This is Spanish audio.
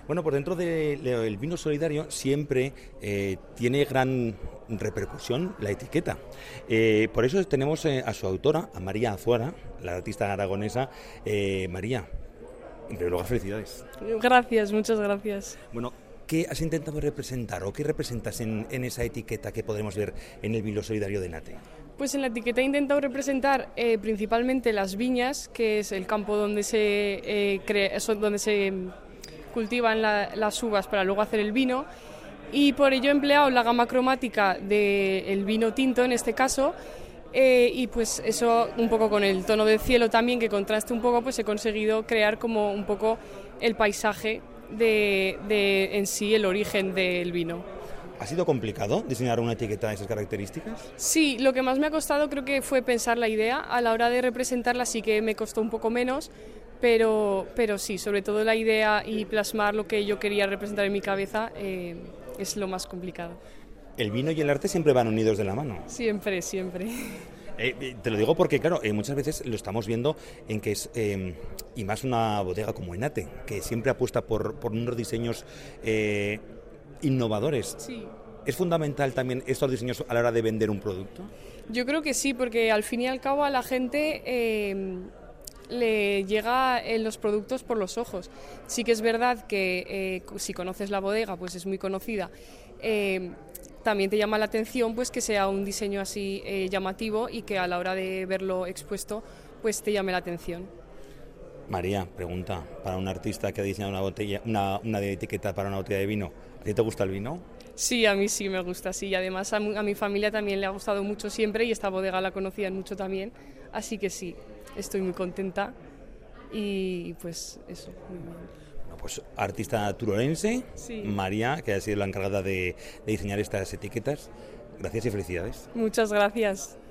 Bueno, por dentro del vino solidario siempre tiene gran repercusión la etiqueta. Por eso tenemos a su autora, a María Azuara, la artista aragonesa. María, en primer lugar, felicidades. Gracias, muchas gracias. Bueno, ¿qué has intentado representar o qué representas en esa etiqueta que podremos ver en el vino solidario de Nate? Pues en la etiqueta he intentado representar principalmente las viñas, que es el campo donde donde se cultivan las uvas para luego hacer el vino, y por ello he empleado la gama cromática del vino tinto en este caso, y pues eso un poco con el tono del cielo también, que contraste un poco, pues he conseguido crear como un poco el paisaje de en sí el origen del vino. ¿Ha sido complicado diseñar una etiqueta de esas características? Sí, lo que más me ha costado creo que fue pensar la idea. A la hora de representarla sí que me costó un poco menos, pero sí, sobre todo la idea y plasmar lo que yo quería representar en mi cabeza es lo más complicado. El vino y el arte siempre van unidos de la mano. Siempre, siempre. Te lo digo porque, claro, muchas veces lo estamos viendo en que es, y más una bodega como Enate, que siempre apuesta por unos diseños innovadores. Sí. ¿Es fundamental también estos diseños a la hora de vender un producto? Yo creo que sí, porque al fin y al cabo a la gente le llega en los productos por los ojos. Sí que es verdad que si conoces la bodega, pues es muy conocida. También te llama la atención pues que sea un diseño así llamativo y que a la hora de verlo expuesto pues te llame la atención. María, pregunta, para un artista que ha diseñado una etiqueta para una botella de vino, ¿a ti te gusta el vino? Sí, a mí sí me gusta, sí. Y además a mi familia también le ha gustado mucho siempre y esta bodega la conocían mucho también. Así que sí, estoy muy contenta y pues eso, muy bien. Bueno, pues artista turolense, Sí. María, que ha sido la encargada de diseñar estas etiquetas. Gracias y felicidades. Muchas gracias.